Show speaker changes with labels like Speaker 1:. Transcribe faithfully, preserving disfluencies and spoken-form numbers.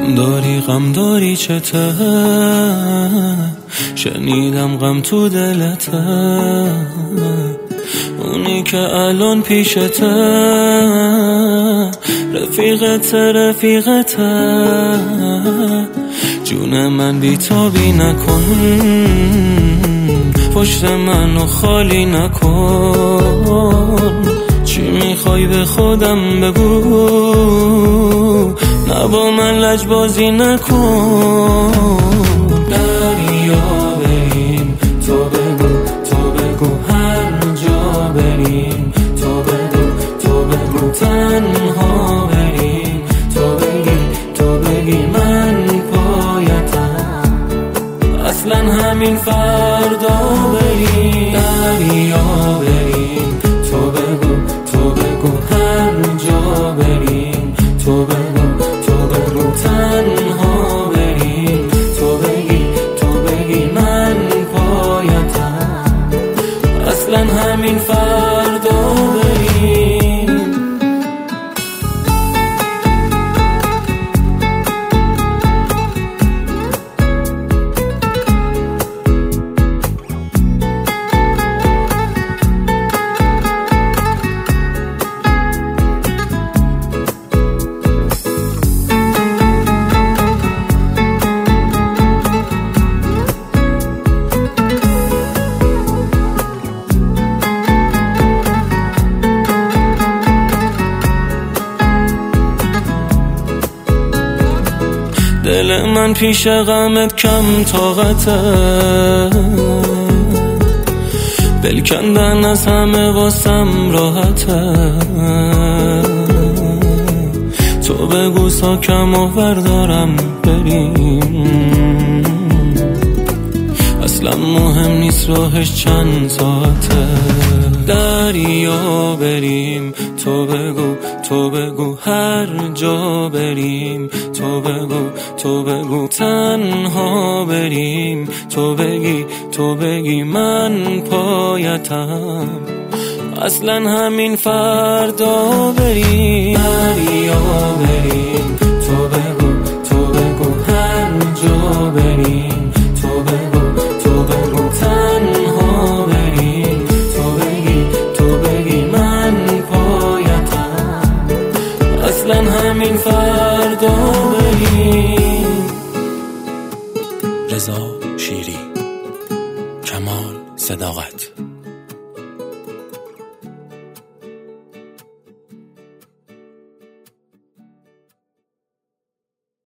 Speaker 1: غم داری غم داری چته، شنیدم غم تو دلته، اونی که الان پیشته رفیقته رفیقته. جون من بیتابی نکن، پشت منو خالی نکن. چی میخوای به خودم بگو، نه با من لجبازی نکن. دریا بریم تو بگو تو بگو، هر جا بریم تو بگو تو بگو، تنها بریم تو بگی تو بگی من پایتم، اصلا همین فردا بریم. دریا بریم تو بگو تو بگو، هر جا بریم تو بگو تو بگو، تنها بریم تو بگی تو بگی من پایتم، اصلا همین فردا بریم. دل من پیش غمت کم طاقته، دل کندن از همه واسم راحته. تو بگو ساکم و بردارم بریم، اصلا مهم نیست راهش چند ساعته. دریا بریم تو بگو تو بگو، هر جا بریم تو بگو تو بگو، تنها بریم تو بگی تو بگی من پایتم، اصلا همین فردا بریم. دریا بریم تو بگو تو بگو، هر جا بریم تو بگو تو بگو، تنها بریم تو بگی تو بگی من پایتم، اصلا همین فردا بریم.
Speaker 2: رضا شیری، کمال صداقت.